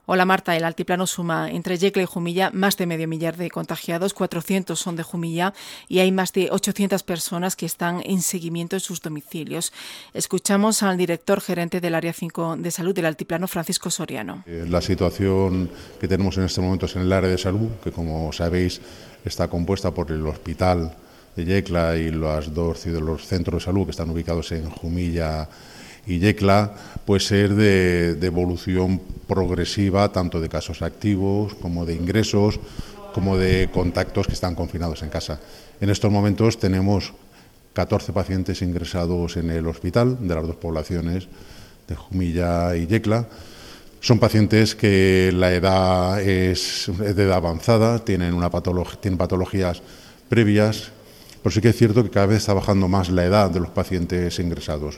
Hola Marta, el altiplano suma entre Yecla y Jumilla más de medio millar de contagiados, 400 son de Jumilla y hay más de 800 personas que están en seguimiento en sus domicilios. Escuchamos al director gerente del Área 5 de Salud del altiplano, Francisco Soriano. La situación que tenemos en este momento es en el área de salud, que como sabéis está compuesta por el hospital de Yecla y los centros de salud que están ubicados en Jumilla y Yecla, puede ser de evolución progresiva, tanto de casos activos como de ingresos, como de contactos que están confinados en casa. En estos momentos tenemos 14 pacientes ingresados en el hospital de las dos poblaciones de Jumilla y Yecla. Son pacientes que la edad es de edad avanzada, tienen patologías previas, pero sí que es cierto que cada vez está bajando más la edad de los pacientes ingresados.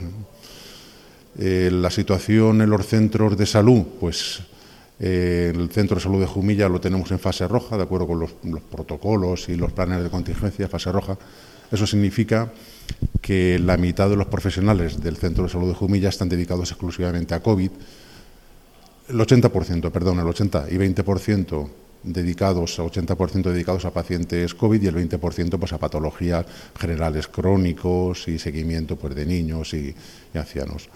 La situación en los centros de salud, pues el centro de salud de Jumilla lo tenemos en fase roja, de acuerdo con los protocolos y los planes de contingencia, fase roja. Eso significa que la mitad de los profesionales del centro de salud de Jumilla están dedicados exclusivamente a COVID. El 80 y 20% dedicados a pacientes COVID y el 20% pues a patologías generales crónicos y seguimiento pues de niños y ancianos.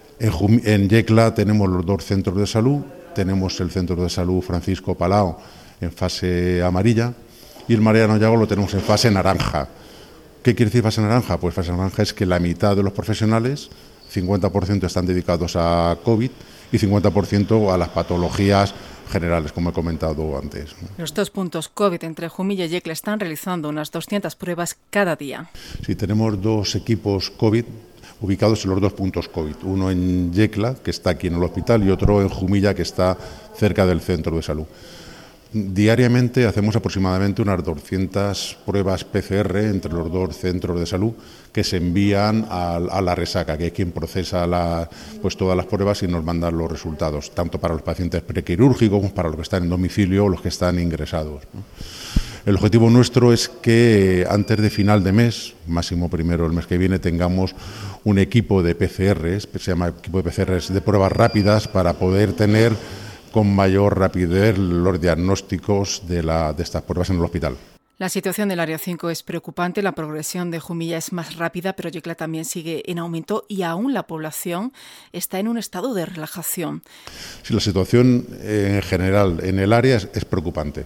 En Yecla tenemos los dos centros de salud, tenemos el centro de salud Francisco Palau en fase amarilla y el Mariano Llago lo tenemos en fase naranja. ¿Qué quiere decir fase naranja? Pues fase naranja es que la mitad de los profesionales, 50% están dedicados a COVID y 50% a las patologías generales, como he comentado antes. Los 2 puntos COVID entre Jumilla y Yecla están realizando unas 200 pruebas cada día. Sí, tenemos 2 equipos COVID ubicados en los 2 puntos COVID, uno en Yecla, que está aquí en el hospital, y otro en Jumilla, que está cerca del centro de salud. Diariamente hacemos aproximadamente unas 200 pruebas PCR entre los 2 centros de salud que se envían a la resaca, que es quien procesa pues todas las pruebas y nos mandan los resultados, tanto para los pacientes prequirúrgicos como para los que están en domicilio o los que están ingresados, ¿no? El objetivo nuestro es que antes de final de mes, máximo primero el mes que viene, tengamos un equipo de PCRs, que se llama equipo de PCRs de pruebas rápidas, para poder tener con mayor rapidez los diagnósticos de estas pruebas en el hospital. La situación del Área 5 es preocupante, la progresión de Jumilla es más rápida, pero Yecla también sigue en aumento y aún la población está en un estado de relajación. Sí, la situación en general en el área es preocupante.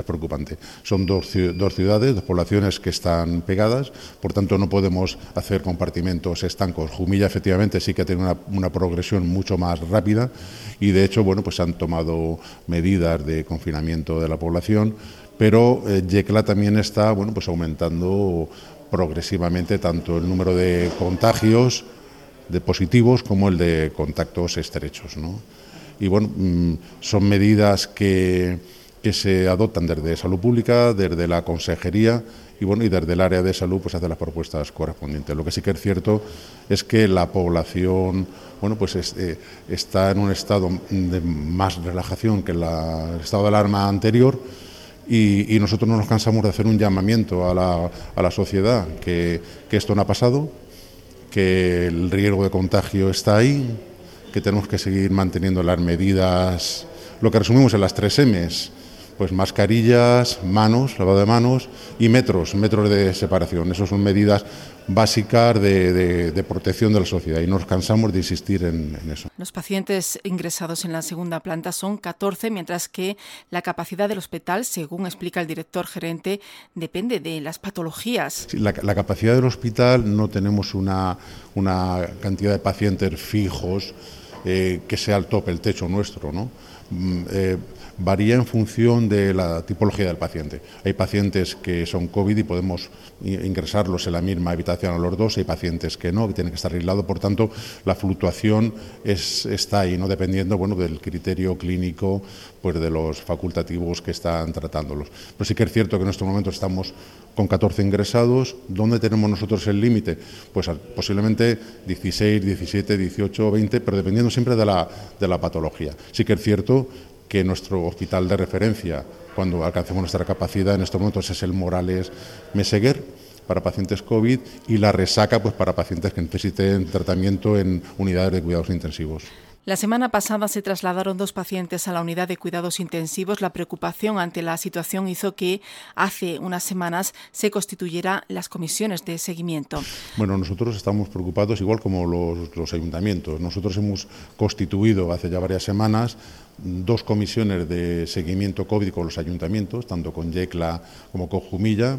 Son dos ciudades, 2 poblaciones que están pegadas, por tanto no podemos hacer compartimentos estancos. Jumilla efectivamente sí que tiene una progresión mucho más rápida y de hecho pues han tomado medidas de confinamiento de la población, pero Yecla también está pues aumentando progresivamente tanto el número de contagios, de positivos, como el de contactos estrechos, ¿no? Y son medidas que se adoptan desde Salud Pública, desde la Consejería y desde el área de salud pues hace las propuestas correspondientes. Lo que sí que es cierto es que la población está en un estado de más relajación que el estado de alarma anterior y nosotros no nos cansamos de hacer un llamamiento a la sociedad que esto no ha pasado, que el riesgo de contagio está ahí, que tenemos que seguir manteniendo las medidas, lo que resumimos en las 3 M's, pues mascarillas, manos, lavado de manos y metros de separación. Esas son medidas básicas de protección de la sociedad y no nos cansamos de insistir en eso. Los pacientes ingresados en la segunda planta son 14, mientras que la capacidad del hospital, según explica el director gerente, depende de las patologías. Sí, la capacidad del hospital no tenemos una cantidad de pacientes fijos que sea el tope, el techo nuestro, ¿no? Varía en función de la tipología del paciente. Hay pacientes que son COVID y podemos ingresarlos en la misma habitación a los 2, hay pacientes que no, que tienen que estar aislados, por tanto la fluctuación está ahí, ¿no? Dependiendo del criterio clínico pues de los facultativos que están tratándolos. Pero sí que es cierto que en estos momentos estamos con 14 ingresados. ¿Dónde tenemos nosotros el límite? Pues posiblemente 16, 17, 18, 20, pero dependiendo siempre de la patología. Sí que es cierto que nuestro hospital de referencia, cuando alcancemos nuestra capacidad en estos momentos, es el Morales Meseguer para pacientes COVID y la Resaca pues para pacientes que necesiten tratamiento en unidades de cuidados intensivos. La semana pasada se trasladaron 2 pacientes a la unidad de cuidados intensivos. La preocupación ante la situación hizo que hace unas semanas se constituyeran las comisiones de seguimiento. Bueno, nosotros estamos preocupados igual como los ayuntamientos. Nosotros hemos constituido hace ya varias semanas 2 comisiones de seguimiento COVID con los ayuntamientos, tanto con Yecla como con Jumilla,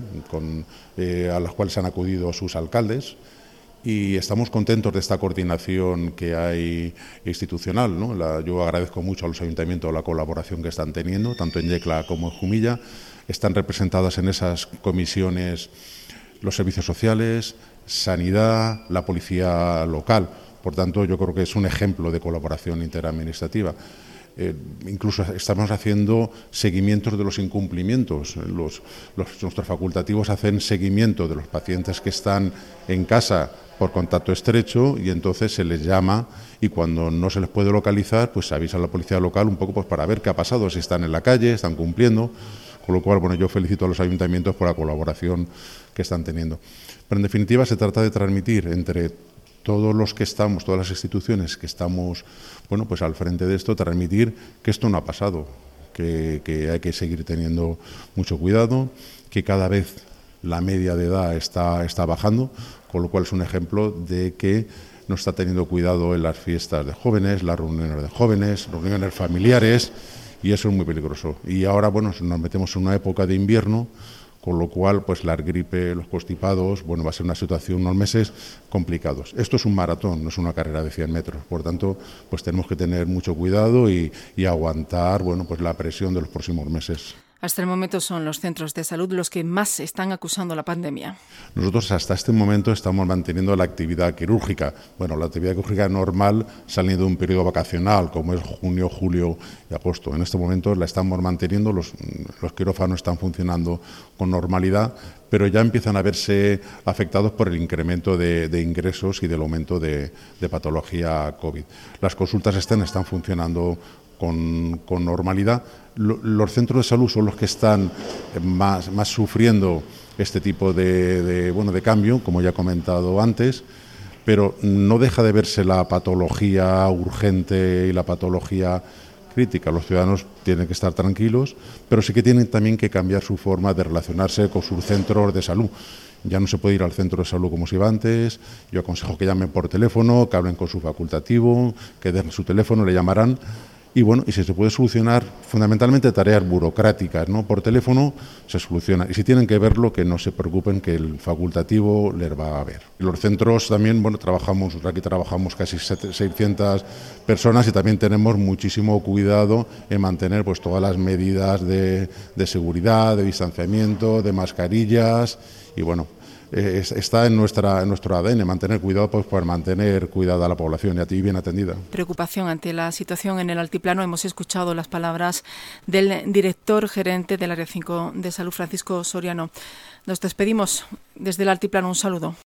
a las cuales han acudido sus alcaldes. Y estamos contentos de esta coordinación que hay institucional, ¿no? Yo agradezco mucho a los ayuntamientos la colaboración que están teniendo, tanto en Yecla como en Jumilla. Están representadas en esas comisiones los servicios sociales, sanidad, la policía local. Por tanto, yo creo que es un ejemplo de colaboración interadministrativa. Incluso estamos haciendo seguimientos de los incumplimientos. Nuestros facultativos hacen seguimiento de los pacientes que están en casa por contacto estrecho y entonces se les llama y cuando no se les puede localizar, pues se avisa a la policía local un poco pues para ver qué ha pasado, si están en la calle, están cumpliendo. Con lo cual, bueno, yo felicito a los ayuntamientos por la colaboración que están teniendo. Pero en definitiva se trata de transmitir entre todos los que estamos, todas las instituciones que estamos, bueno, pues al frente de esto, transmitir que esto no ha pasado, que hay que seguir teniendo mucho cuidado, que cada vez la media de edad está bajando, con lo cual es un ejemplo de que no está teniendo cuidado en las fiestas de jóvenes, las reuniones de jóvenes, reuniones familiares, y eso es muy peligroso. Y ahora, bueno, nos metemos en una época de invierno, con lo cual, pues la gripe, los constipados, bueno, va a ser una situación, unos meses complicados. Esto es un maratón, no es una carrera de 100 metros. Por tanto, pues tenemos que tener mucho cuidado y aguantar, bueno, pues la presión de los próximos meses. Hasta el momento son los centros de salud los que más están acusando la pandemia. Nosotros hasta este momento estamos manteniendo la actividad quirúrgica. Bueno, la actividad quirúrgica normal saliendo de un periodo vacacional, como es junio, julio y agosto. En este momento la estamos manteniendo, los quirófanos están funcionando con normalidad, pero ya empiezan a verse afectados por el incremento de ingresos y del aumento de patología COVID. Las consultas están funcionando con normalidad. Los centros de salud son los que están más sufriendo este tipo de cambio, como ya he comentado antes, pero no deja de verse la patología urgente y la patología crítica. Los ciudadanos tienen que estar tranquilos, pero sí que tienen también que cambiar su forma de relacionarse con sus centros de salud. Ya no se puede ir al centro de salud como se iba antes. Yo aconsejo que llamen por teléfono, que hablen con su facultativo, que den su teléfono, le llamarán. Y bueno, y si se puede solucionar fundamentalmente tareas burocráticas, ¿no? Por teléfono se soluciona. Y si tienen que verlo, que no se preocupen, que el facultativo les va a ver. Los centros también, bueno, aquí trabajamos casi 600 personas y también tenemos muchísimo cuidado en mantener pues todas las medidas de seguridad, de distanciamiento, de mascarillas y bueno. Está en nuestro ADN mantener cuidado, pues por mantener cuidada a la población y a ti bien atendida. Preocupación ante la situación en el altiplano. Hemos escuchado las palabras del director gerente del Área 5 de Salud, Francisco Soriano. Nos despedimos desde el altiplano. Un saludo.